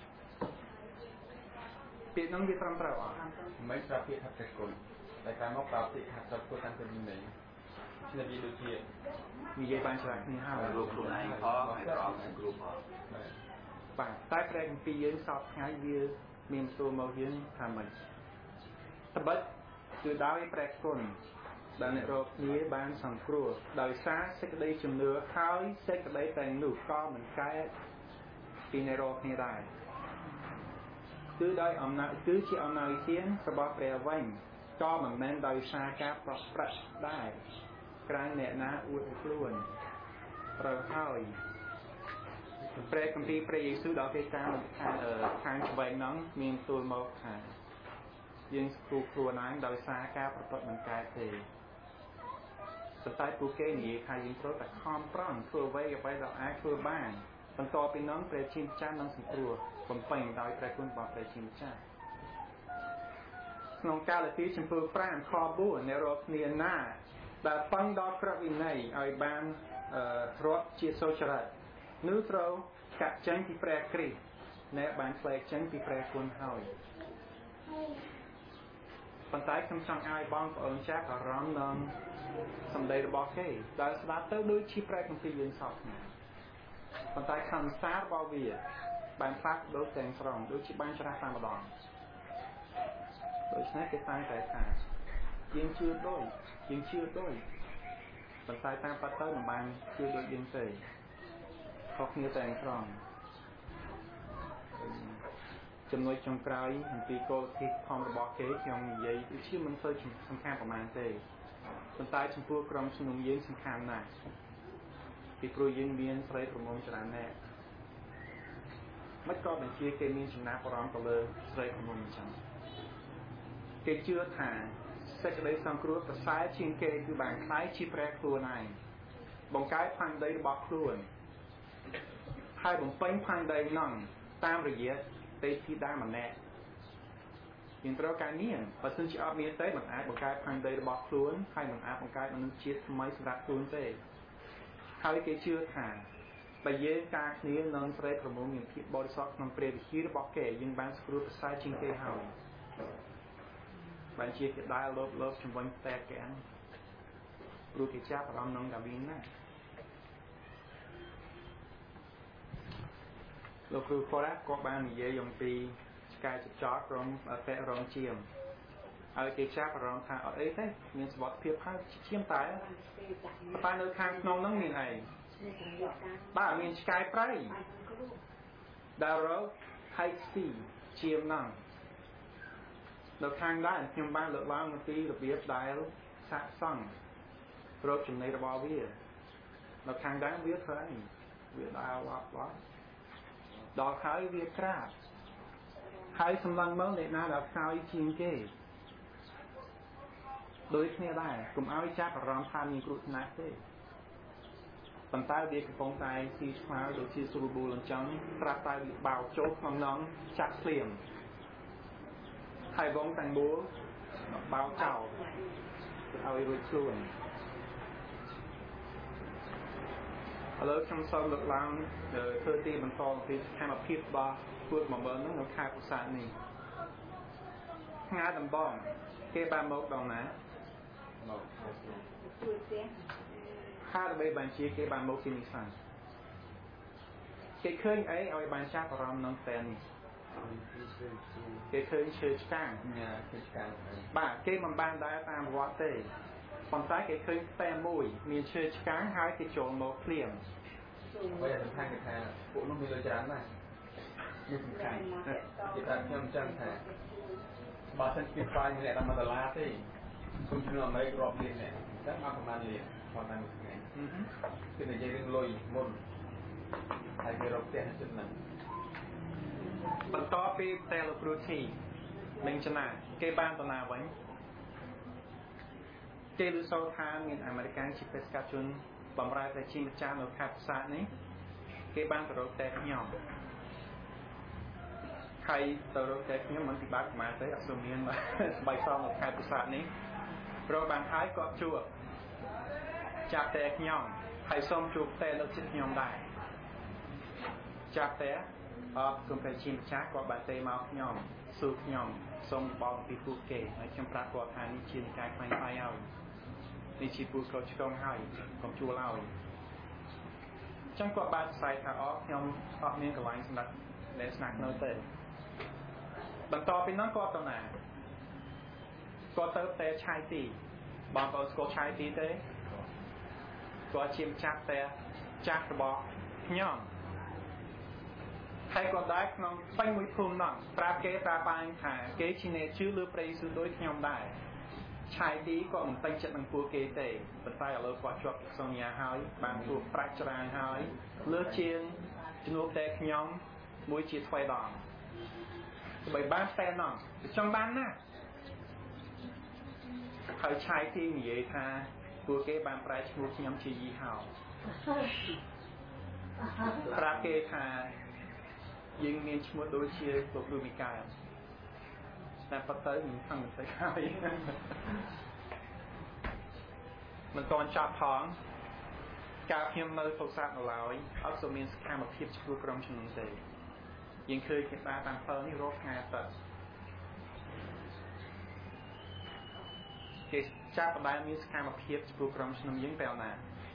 ពាក្យហ្នឹងវាត្រឹមត្រូវអត់មិនប្រាប់ពាក្យថាព្រះគុណតែតាមមកប្រាប់ពាក្យថាត្រូវធ្វើតាមព្រះវិន័យនេះវាដូចជានិយាយបានច្រើនគ្នាហើយលោកខ្លួនឯងផងហើយព្រះអង្គគ្រូផងបាទតែព្រះគម្ពីរយើងសពថ្ងៃវាមានទូមកយើងថាម៉េចត្បិតគឺដោយព្រះគុណដែលអ្នករកគ្នាបានសង្គ្រោះដោយសារសេចក្តីជំនឿហើយសេចក្តីទាំងនោះក៏មិនកើតពីអ្នករកគ្នាដែរគឺដោយអំណាចគឺជាអំណាចទានរបស់ព្រះវិញក៏មិនមែនដោយសារការប្រព្រឹត្តដែរក្រៅអ្នកណាអួតខ្លួនត្រូវហើយព្រះគម្ពីរព្រះយេស៊ូវដល់គេតាមខាងឆ្វេងហ្នឹងមានទូលមកថាយើងស្គាល់ខ្លួនឯងដោយសារការប្រព្រឹត្តមិនកើតទេប៉ុន្តែពួកគេនិយាយថាយើងត្រូវតែខំប្រឹងធ្វើអ្វីដែលអាចធ្វើបានបន្ទាប់ពីនោះព្រះជាម្ចាស់នឹងសង្គ្រោះបំពេញដោយព្រះគុណរបស់ព្រះជាម្ចាស់ក្នុងកាលទីចំពោះ5ខ4អ្នករកគ្នាណាដែលពឹងដល់ក្រឹតវិន័យឲ្យបានរត់ជាសូចរិតនោះត្រូវកាត់ចេញពីព្រះគ្រីស្ទអ្នកបានផ្លែកចេញពីព្រះគុណហើយប៉ុន្តែខ្ញុំចង់ឲ្យបងប្អូនចាប់អារម្មណ៍នឹងសម្ដីរបស់គេដែលស្ដាប់ទៅដូចជាព្រះគម្ពីរយើងសពគ្នាប៉ុន្តែខណ្ឌសាររបស់វាបានផ្លាស់ប្ដូរទាំងស្រុងដូចជាបានច្រាស់តែម្ដងដូច្នេះគេតែងតែថាយើងជឿដូចប៉ុន្តែតាមពិតទៅមិនបានជឿដូចយើងទេខុសគ្នាតែត្រង់ចំណុចចុងក្រោយអំពីគោលគំនិតធំរបស់គេខ្ញុំនិយាយដូចជាមិនសូវសំខាន់ប្រហែលទេប៉ុន្តែចំពោះក្រុមជំនុំយើងសំខាន់ណាស់ពីព្រោះយើងមានស្រីប្រមងច្រើនណាស់មិនក៏បញ្ជាគេមានចំណាប់អារម្មណ៍ទៅលើស្រីប្រមងអញ្ចឹងគេជឿថាសេចក្តីសង្គ្រោះប្រសើរជាងគេគឺបានខ្លាយជាព្រះខ្លួនឯងបង្កើតផែនដីរបស់ខ្លួនហើយបំពេញផែនដីនោះតាមរយៈទេពធីតាម្នាក់យើងត្រូវការមានបើសិនជាអត់មានទេមិនអាចបង្កើតផែនដីរបស់ខ្លួនហើយមិនអាចបង្កើតមនុស្សជាតិថ្មីសម្រាប់ខ្លួនទេហើយគេជឿថាបើយើងការគ្នានឹងស្រីប្រមូលមានភាពបរិសុទ្ធក្នុងព្រះវិហាររបស់គេយើងបានស្រួលប្រសើរជាងគេហើយបានជាគេដែលលោបជំវិញតែកែងព្រោះគេចាប់អារម្មណ៍នឹងកាវីនណាលោកគ្រូខរ៉ាក៏បាននិយាយអំពីឆ្កែចចតក្រុមតែរងជាមឲ្យគេចាប់អារម្មណ៍ថាអត់អីទេមានសុវត្ថិភាពហើយជាមតែនៅខាងក្នុងហ្នឹងមានអីបាទមានឆ្កែព្រៃដែលរកហៃស៊ីជាមហ្នឹងនៅខាងដែរខ្ញុំបានលើកឡើងអំពីរបៀបដែលសាកសង់រកចំណីរបស់វានៅខាងដែរវាធ្វើអីវាដើរវ៉ាប់ដល់ហើយវាក្រាបហើយសម្លឹងមើលអ្នកណាដែលខ្សោយជាងគេដូចគ្នាដែរកុំឲ្យចាប់អារម្មណ៍ថាមានគ្រោះថ្នាក់ទេប៉ុន្តែវាកំពុងតែស៊ីឆ្មាដូចជាស្រួលបួលអញ្ចឹងត្រាប់តែវាបោកចូលក្នុងនងចាក់ភ្លាមហើយវងទាំងមូលបោកចោលឲ្យរួចខ្លួនឥឡូវខ្ញុំសូមលើកឡើងធ្វើទីបន្តពីសកម្មភាពរបស់ពួកមកមើលនោះនៅខេត្តពោធិ៍សាត់នេះថ្ងៃដំបងគេបានមកដល់ណាមកជួយផ្ទះហើយដើម្បីបញ្ជាគេបានមកទីនេះសិនគេឃើញអីឲ្យបានចាប់អារម្មណ៍នឹងតែនេះគេឃើញឈើឆ្កាងបាទគេមិនបានដើរតាមវត្តទេប៉ុន្តែគេឃើញតែមួយមានឈើឆ្កាងហើយគេចូលមកភ្លាមបើសំខាន់គេថាពួកនោះមានលុយច្រើនណាស់នេះសំខាន់គេថាខ្ញុំចង់ថា bà thân kịp phai như này là mà lá thế không chịu làm mấy rộp liền này rất mà không ăn liền hoàn thành một ngày cái này dây đừng lôi môn hay cái rộp tiền hết chân này bận to pi tè lục rùa thì mình chân nào cái ban tao nào vậy cái lưu sau tham miền American chip Saskatchewan bầm ra tại chim cha ở khắp xa này cái ban tao tè nhỏ hay tao tè nhỏ mình thì bác mà tới ở miền mà bài sau ở khắp xa này rồi bàn thái có chua chạp tè nhỏ hay xong chụp tè nó chết nhỏ đại chạp tè cùng phải chim cha có bàn tè máu nhỏ sụp nhỏ xong bong bị phụ kể ở trong prác của thằng đi chiên cái khoanh phai ao đi chỉ phụ cầu trong hai còn chua lao trong quả bát sai thà trong miếng cái lạnh sẵn để snack nơi tệ bằng to bên nó có tao nè có tớ tê chai tì bằng có chai tì tê có chim chát tê chát bọ nhom hay còn đái nó phanh mũi phun nặng pra kế pra bang thả kế chi nè chứ lừa prey sự đối nhom đại chai tí có một tay chất năng phù kế tệ bật tay ở lơ quả chuột xong nhà hơi bằng phù fracture hơi lừa chiên nộp tệ nhom mũi chỉ xoay đòn bởi bán xe nặng trong bán nè hơi chai tí như vậy tha phù kế bàn prai chmut nhom chỉ gì hào pra kế thà nhưng miền chmut đôi chia thuộc đôi mikaiแต่พอเติมทำใส่ข้าวมันตอนจับท้องการเพียงมือโทรศัพท์เราอักษรมีสแกนมาเทียบชูกรมชนเตยยังเคยเก็บตาตามเพิ่มนี่รถงานตัดเก็บจับได้มีสแกนมาเทียบชูกรมชนยิ่งแปลว่า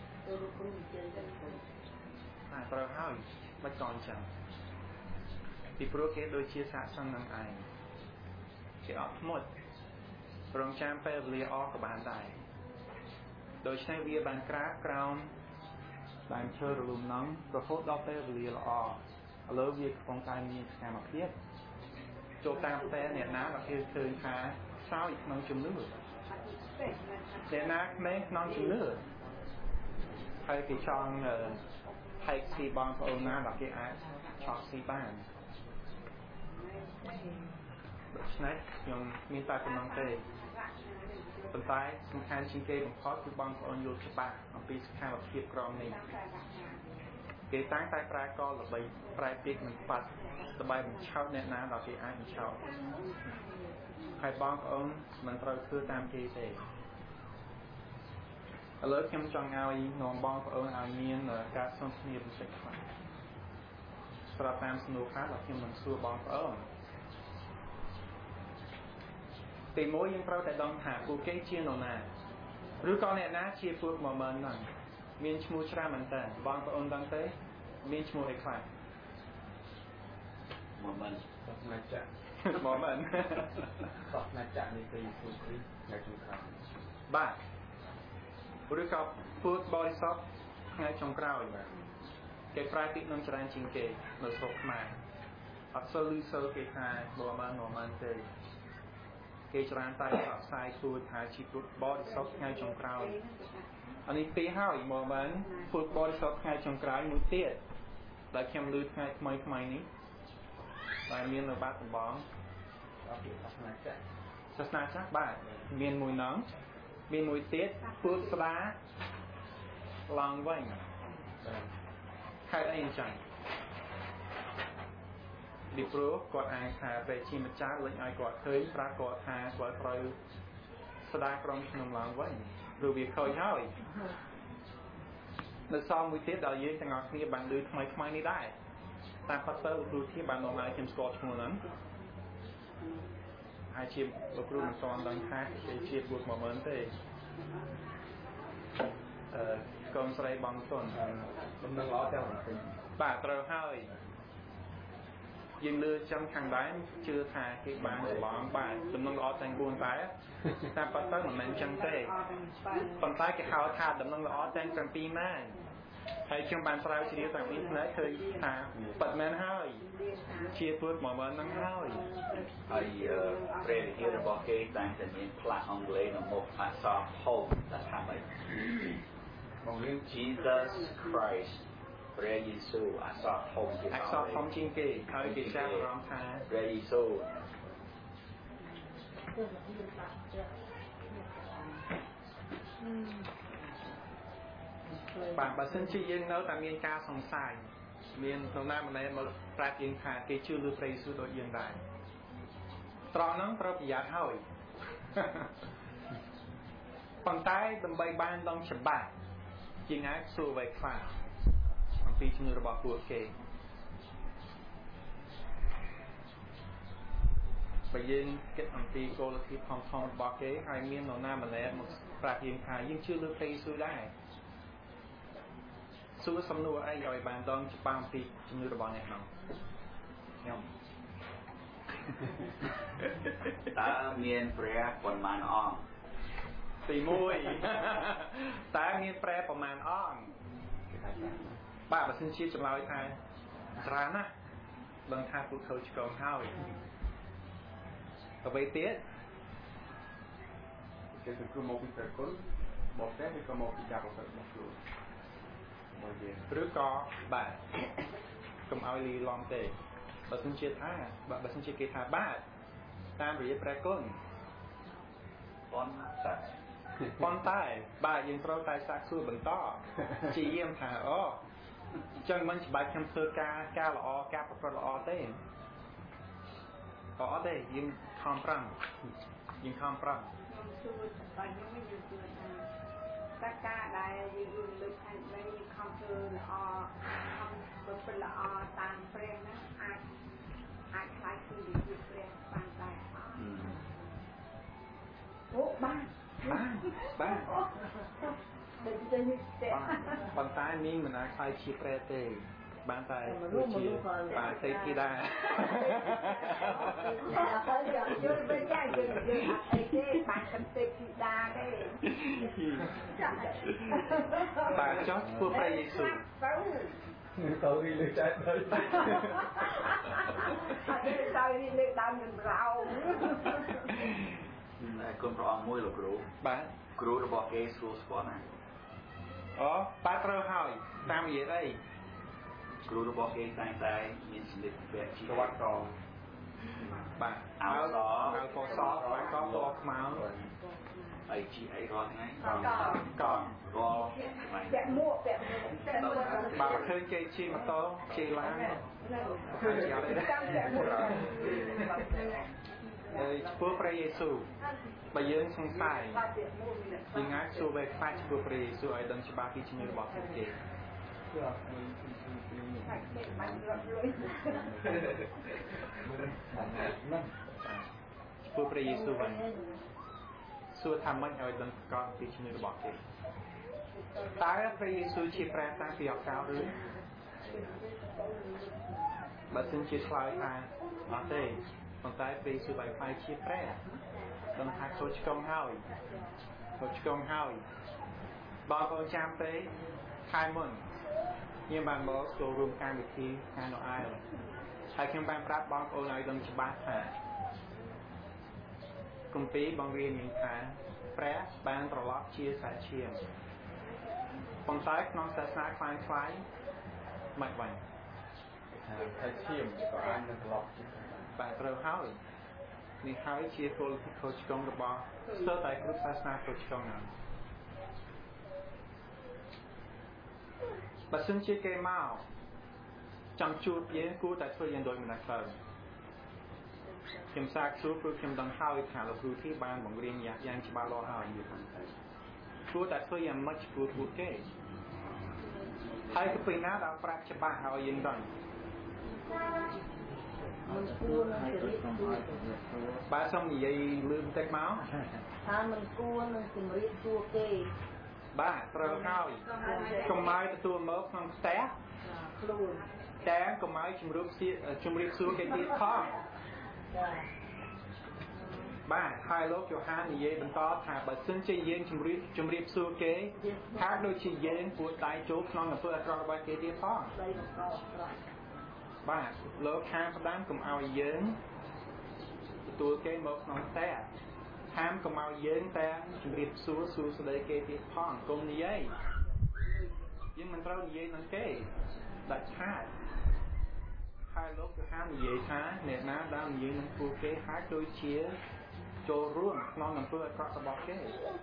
เราเข้าไม่ก่อนจังที่โปรเกตโดยเชี่ยวชาญสังนังไอที่ออกหมดโรงจามไปเรียออกกับบานได้โดยใช้เวียบานกราฟกราวน์บานเชอร์ลุมน้องประโคตดอกเตอร์เรียออกเลิกเวียของการมีงานมาเพียบโจตามแต่เนี่ยนะเราเคยค้าเศร้าอีกน้องจุ่มเลือดเนี่ยนะไม่น้องจุ่มเลือดใครกี่ช่องใครสีบอลโอน่าเรากี่อาช็อตสีบ้านนั้นยังมีตาเป็นน้องเตยเป็นท้ายสำคัญชิงเกย์ของพ่อคือบางคนโยชปะเอาปีสำคัญแบบเทียบกรองนี่เกย์ตั้งใต้ปลายกอหรือใบปลายปีกมันปัดสบายมันเช่าเนี่ยนะเราเกย์อ้ายมันเช่าใครบางคนมันเราคือตามเกย์เตยเลิกยังจังเอาอีนองบางคนเอาเมียนหรือการส่งเสียบเช็คฟังสำหรับตามสนุกครับเราเพียงมันสู้บางคนตีมวยยังเราแต่ดองหาปูเก้เชียนอนาหรือก่อนเนี่ยนะเชียร์ฟูดมาเมินนั่งมีนชมูชรามันแต่บางตัวองดังเต้มีนชมูไอ้ใครมาเมินตอกนาจักมาเมินตอกนาจักในปีฟูคริสในจุฬาบ้าหรือกับฟูดบริษัทไงชงกล้าวอยู่เก็บปลายปีน้องจราจริงเก๋เราสกมาอัศลือเซอร์เกย์ไทยมาเต้เกจรานไตสอบทรายฟูดหาชีฟุตบอลซอกไงจงกราวอันนี้ตีห้าอีกโมเมนต์ฟุตบอลซอกไงจงกราวมือเตี้ยแต่เข้มลืดไงทำไมนี้แต่เมียนเราบ้าตัวบ้องศาสนาจักบ้าเมียนมวยน้องเมียนมวยเตี้ยฟุตสลาลองไว้ใครได้ยินจังดิโปรกอดอาคาไปชิมจ้าเลยไอกอดเคยปรากฏหากอดปล่อยสดากรมขนมลางไว้ดูวิเคราะห์ย่อยในซองวิเศษดาวยืนแต่งออกนี่บังดูทำไมนี่ได้ตามพัตเตอร์ดูที่บังลงมาเข็มสกอตชั่วนั้นไอชิมลูกรุ่นซอนดังท้าเชียร์บวกมาเหมือนเต้กองสไลบังต้นกำลังล้อเจ้าป่าเตาห้อยยังเลือจำขังได้chưa thà cái bàn của bọn bà tụi nó lo thành buồn tái ta bắt tới một mình chân tê còn tái cái hào thà tụi nó lo thành trăm pi mai hay trong bàn sao chỉ điều tạm ít nãy thời thả bật men hơi chia phước mọi món năng hơi hay về hiện ở bao cái đang thành những plat Anh lấy nó một plat sao home đã tham ấy Jesus Christ về Giêsu sao home cái sao home chính kỳ hơi kỳ cha và rong thả về Giêsu bạn bà xin chị yên nấu tạm yên ca song sai miền đông nam này mà ra yên thả cái chưa lưu prey su đội yên đại tròn nắng trâu bị giạt hơi còn tay đầm bay ban đông chập bạc chỉ ngái su về phà còn phi chung được bỏ cuộc kề bây giờ kết thúc phi cô là khi phong phong bỏ kế hai miền đông nam này một ra yên thả nhưng chưa lưu prey suได้สู้สำนวนไอ้ย่อยบานดองจะปามปีจะมีระบาดเนี่ยน้องยอมตาเมียนเปรียประมาณอ่องตีมวยตาเมียนแปรประมาณอ่องป้าประสิทธิ์ชีพจำเราไอ้ทายร้านนะบางทางพูดเขาจะกองเท้าเอาไปเตี้ยจะถึงคือโมกิเตอร์คนบอกได้ที่ก็โมกิจาของคนมาดูหรือก็บ้านกำเอาลีลองเตะบัดสังเกตท่าบัดสังเกตท่าบ้านตามหรือแปรก้นปอนใต้บ้านยังเราใต้ซักสู้บนต้อจีเยี่ยมท่าอ๋อจังมันจะบัดคำเสือกาละอกาประละอเต้อ๋อเต้ยิงคอมปรังยิงคอมปรังตะกาได้ยืนลึกทันไม่คำคือละอคำเป็นละอตามเปรี้ยนะอาจคล้ายคือยืนเปรี้ยบางแต่โอ้บ้านบางตานี่มันคล้ายชีเปรเตบางตาดูชีบางเตกีได้ไม่ใช่ยืนไอ้เจ๊บางกันเตกีได้ได้บางจอดผู้พระเยซูเขาดีเลยใจเลยใจนี่เลยดำเป็นเราคนพระองค์มวยหรอกครูระบอกเกสรู้สปอนนะอ๋อป้าเตอร์หอยตามอย่างไรครูระบอกเกสแต่มีสลิปแบบชีวัดกองบ้านเอาโฟซอฟบ้านก็ตัวเมาไอชีไอรอนไงก่อนรอแบบมั่วบ้านเคยเจชีมาโต้ชีล้างเคยเจอเลยพวกพระเยซูไปยืนสงสัยยังไงสู้ไปฟาดพวกพระเยซูไอ้ดังฉบับที่จะมีระบบสังเกตพวกพระเยซูมันสู้ทำมันไอ้ดังก่อนที่จะมีระบบเกตตายพระเยซูชีแปรตาเปียกกาวหรือบัดซึ่งชีคลายทางมาเต้คนใต้ไปสู่ใบไฟชีแปรต้องหาโคชกงเฮาบางคนจำไปคายมันยังบางบอกตัวรวมการวิธีงานเอาไอ้ใช้เครื่องแปลงปรับบางคนเอาดังฉบับหากลุ่มปีบางเรียนอย่างฐานแปรบางตลอดเชียร์สายเชียร์คนใต้น้องศาสนาคล้ายไม่ไหวใช้เชียร์ก็อ่านตลอดบางเราเข้านี่เข้าเชียร์โคลที่โคชกงกับบอสเตอร์แต่กรุ๊ปศาสนาโคชกงนั้นบัดซึ่งเชียร์เกมเอาจังจูดเย็นกูแต่ช่วยยันโดยมันนักเตะเข็มซากซูคือเข็มดังเข้าอีกหาเราคือที่บ้านของเรียนยังชิบาโลหาอยู่กูแต่ช่วยยันมัชกูทูเก้ไทยก็ปีน่าเราปราบชิบาหายิงดังbà xong gì vậy lương tết máu mình cua nên tìm riêng cua kê bà trơ khao công mai tôi mớp xong té té công mai chum riêng xuống cái tiết khó បាទហើយលោកយូហាននិយាយបន្តថាបើសិនជាយើងជំរាបសួរគេថាដូចជាយើងពួតដៃចូលក្នុងអំពើអាក្រក់របស់គេទៀតផងបាទលោកខាងផ្ដាំកុំឲ្យយើងទទួលគេមកក្នុងផ្ទះហាមកុំឲ្យយើងតែជំរាបសួរស្ដីគេទៀតផងកុំនិយាយយើងមិនត្រូវនិយាយនឹងគេដាច់ខាតហើយលោកយូហាននិយាយថាអ្នកណាដែលនិយាយនឹងពួកគេហាក់ដូចជាចូលរួមក្នុងអំពើអាក្រក់របស់គេ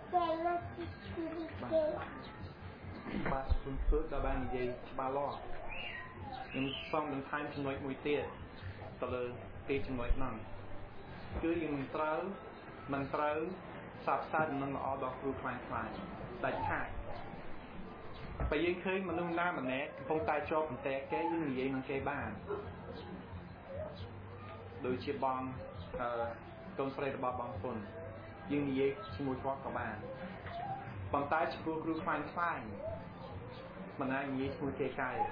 បាទគុណធ្វើដល់បាននិយាយច្បាស់លាស់ខ្ញុំសូមបន្ថែមចំណុចមួយទៀតទៅលើពីចំណុចហ្នឹងគឺយើងមិនត្រូវផ្សព្វផ្សាយដំណឹងល្អដល់គ្រូខ្លាំងដាច់ខាតបើយើងឃើញមនុស្សណាម្នាក់កំពុងតែជាប់បន្ទះគេយើងនិយាយនឹងគេបានដូចជាបងកូនស្រីរបស់បងពុនយើងនិយាយជាមួយគាត់ក៏បានប៉ុន្តែចំពោះគ្រូខ្លាំងមិនអាចនិយាយជាមួយគេកាយ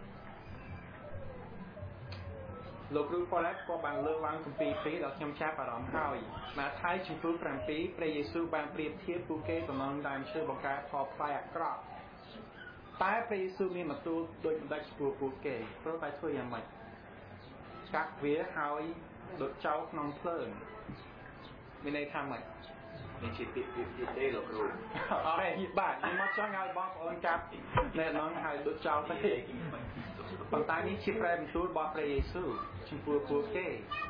លោកគ្រូប៉ូឡេតក៏បានលើកឡើងគម្ពីរ2ដល់ខ្ញុំចាប់អារម្មណ៍ហើយម៉ាថាយជំពូក7ព្រះយេស៊ូវបានប្រៀបធៀបពួកគេកំណងដើមឈើបង្កើតផលផ្លែអាក្រក់តែព្រះយេស៊ូវមានបន្ទូលដូចមិនដាច់ចំពោះពួកគេព្រោះតែធ្វើយ៉ាងម៉េចកាត់វាហើយដុតចោលក្នុងភ្លើងមានន័យថាម៉េចនេះជាពាក្យទេលោកគ្រូអរេបាទខ្ញុំមកចង់ឲ្យបងប្អូនចាប់នៅក្នុងហើយដុតចោលទៅប៉ុន្តែនេះជាព្រះបន្ទូលរបស់ព្រះយេស៊ូវចំពោះពួកគេ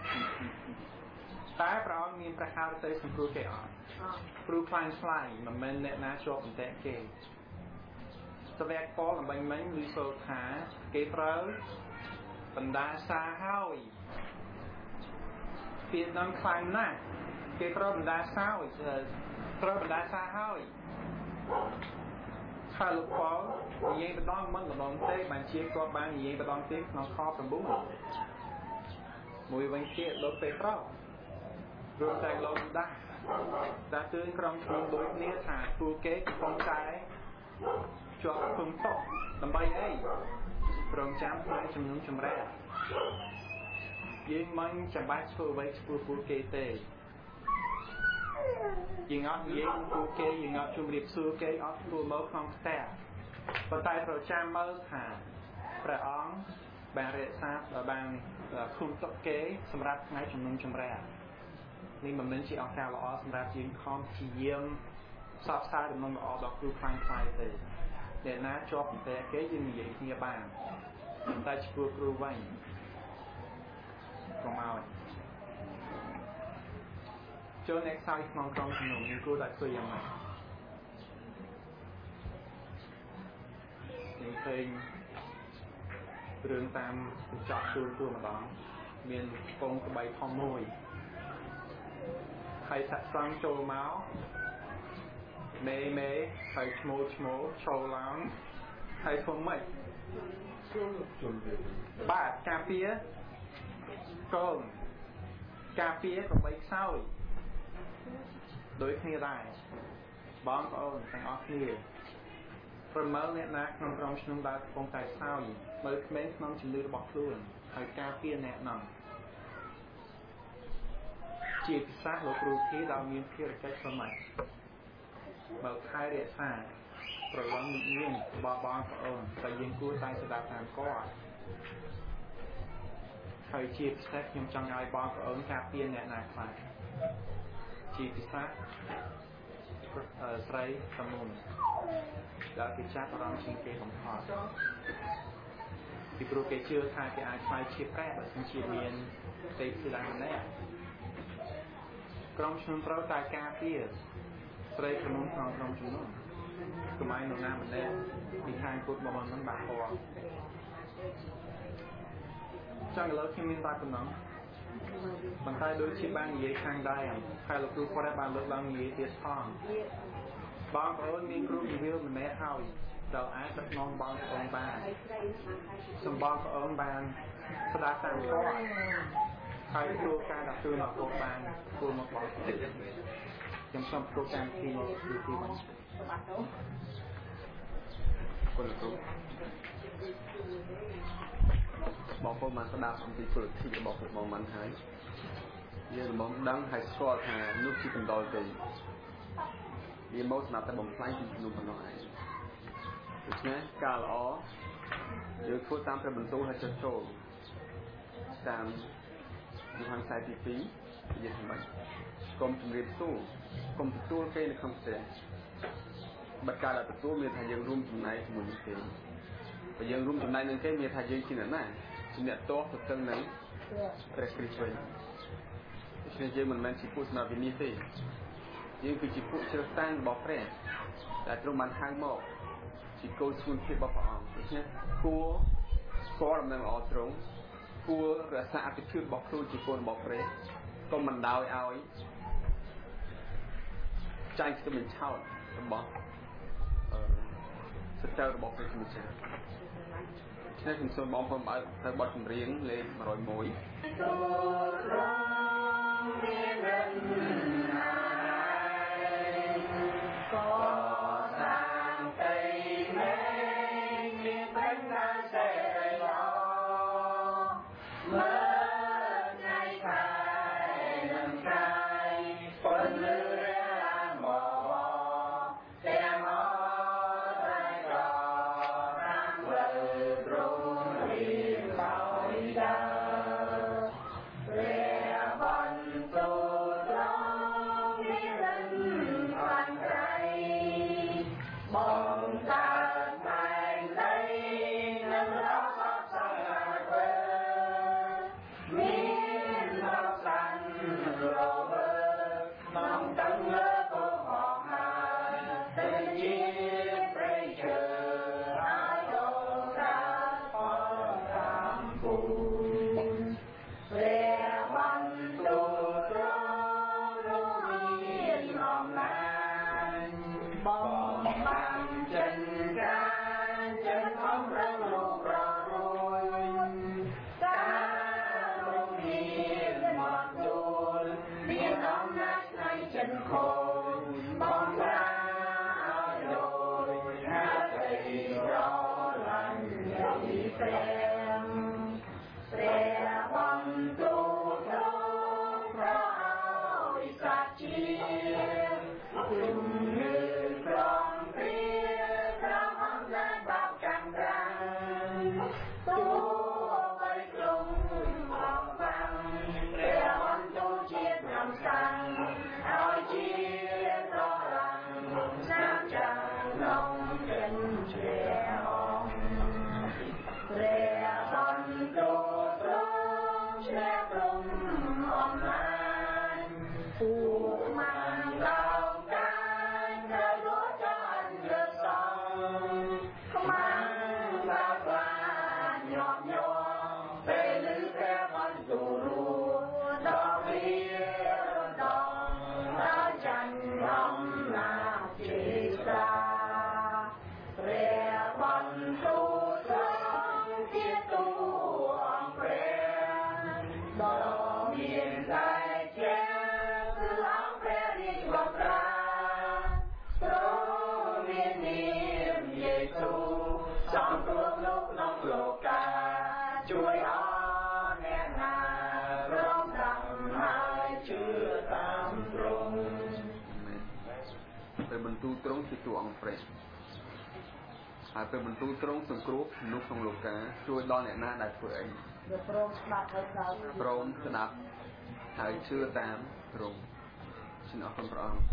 តែព្រះអង្គមានព្រះហឫទ័យសម្រួលគេអត់គ្រូខ្លាំងមិនមែនអ្នកណាជាប់បន្ទះគេស្វែកប៉លអំបញ្ញមិញឮសូរថាគេត្រូវបណ្ដាសាហើយពាក្យនឹងខ្លាំងណាស់គេត្រូវបណ្ដាសាហើយហើយលោកប៉លនិយាយម្ដងមិនម្ដងទេបានជាគាត់បាននិយាយម្ដងទៀតក្នុងខ9មួយវិញទៀតលោកពេត្រុសរួមតែលោកដាស់តែទឿនក្រុមខ្លួនដូចគ្នាថាពួកគេកំពុងតែជាប់ឃុំតុដើម្បីអីប្រងចាំផ្នែកជំនុំជម្រះយើងមិនចាំបាច់ធ្វើអ្វីចំពោះពួកគេទេយើងអត់និយាយនឹងពួកគេយើងអត់ជម្រាបសួរគេអត់ធ្វើមកក្នុងផ្ទះប៉ុន្តែប្រចាំមើលថាព្រះអង្គបានរក្សាបានឃុំតុគេសម្រាប់ថ្ងៃជំនុំជម្រះនេះមិនមែនជាឱកាសល្អសម្រាប់យើងខំព្យាយាមផ្សព្វផ្សាយដំណឹងល្អដល់គ្រូខ្លាំងទេអ្នកណាជាប់បន្ទះគេយើងនិយាយគ្នាបានតែចំពោះគ្រូវិញកុំឲ្យចូលអ្នកខ្សោយក្នុងក្រុមជំនុំមានគួរតែធ្វើយ៉ាងម៉េចយើងឃើញរឿងតាមកញ្ចក់ទូរម្ដងមានកងក្បីធំមួយហើយសាក់សង់ចូលមកមេហើយឈ្មោះចូលឡើងហើយធ្វើម៉េចបាទការពារកូនការពារកុំបីខ្សោយដូចគ្នាដែរបងប្អូនទាំងអស់គ្នាប្រមើលអ្នកណាក្នុងក្រុមជំនុំដែលកំពុងតែខ្សោយមើលក្មេងក្នុងជំនឿរបស់ខ្លួនហើយការពារអ្នកនោះជាពិសេសលោកគ្រូគីដែលមានភារកិច្ចសម្រាប់បើខែរក្សាប្រឡងមានបងប្អូនតែយើងគួរតែស្ដាប់តាមគាត់ហើយជាពិសេសខ្ញុំចង់ឲ្យបងប្អូនការពារអ្នកណាខ្លះជាពិសេសស្រីសមុនដែលគេចាប់អារម្មណ៍ជាងគេបំផុតពីព្រោះគេជឿថាគេអាចខ្លាយជាប្រែបើមិនជាមានទេពធីតាម្នាក់ក្រុមជំនុំត្រូវតែការពារស្រីសមុនក្នុងក្រុមជំនុំកុំឲ្យនរណាម្នាក់ពីខាងពុទ្ធមកនឹងបាក់ពណ៌ចង់ឥឡូវខ្ញុំមានតែប៉ុណ្ណឹងប៉ុន្តែដូចជាបាននិយាយខាងដែរហើយលោកគ្រូគាត់បានលើកឡើងនិយាយទៀតផងបងប្អូនមានគ្រូវិវិលម្នាក់ហើយដែលអាចដឹកនាំបងប្អូនបានសម្បងប្អូនបានស្ដាប់តាមគាត់ហើយគ្រូការដាក់ជួយមកគាត់បានគួរមកបងខ្ញុំសូមគោលការណ៍ទីមកគឺទីមកគុណគ្រូបងប្អូនបានស្ដាប់អំពីពលិទ្ធិរបស់ពួកបងបានហើយយើងបំដឹងហើយស្គាល់ថានោះជាកណ្ដុរទេវាមកស្នាប់តែបំផ្លាញពីជំនុំប៉ុណ្ណោះឯងដូច្នេះការល្អយើងធ្វើតាមព្រះបន្ទូលហើយចុះចូលតាមយូហានខ្សែទី2និយាយថាម៉េចកុំជំរាបសួរកុំទទួលគេនៅក្នុងផ្ទះបើការដែលទទួលមានថាយើងរួមចំណែកជាមួយនឹងគេបើយើងរួមចំណែកនឹងគេមានថាយើងជាអ្នកណាជាអ្នកតោះទៅទៅនឹងព្រះគ្រីស្ទវិញដូច្នេះយើងមិនមែនជាពួកស្នាវិនិច្ឆ័យទេយើងគឺជាពួកជ្រើសតាំងរបស់ព្រះដែលទ្រង់បានហៅមកជាកូនស្ងួនភាពរបស់ព្រះអង្គដូច្នេះគួរស្គាល់ដំណឹងល្អត្រង់គួររក្សាអតិថិភាពរបស់ខ្លួនជាកូនរបស់ព្រះកុំមិនដោយឲ្យចាញ់ស្គមបញ្ឆោតរបស់សត្រូវរបស់ព្រះម្ចាស់ឆ្នេះខ្ញុំសូមបងប្អូនបើទៅបទចម្រៀងលេខ101 បន្ទូលត្រង់ជាតួអង្គព្រះហើយពេលបន្ទូលត្រង់សង្គ្រោះមនុស្សក្នុងលោកាជួយដល់អ្នកណាដែលធ្វើអីព្រមស្ដាប់ហើយជឿតាមត្រង់ជំនះព្រះអង្គ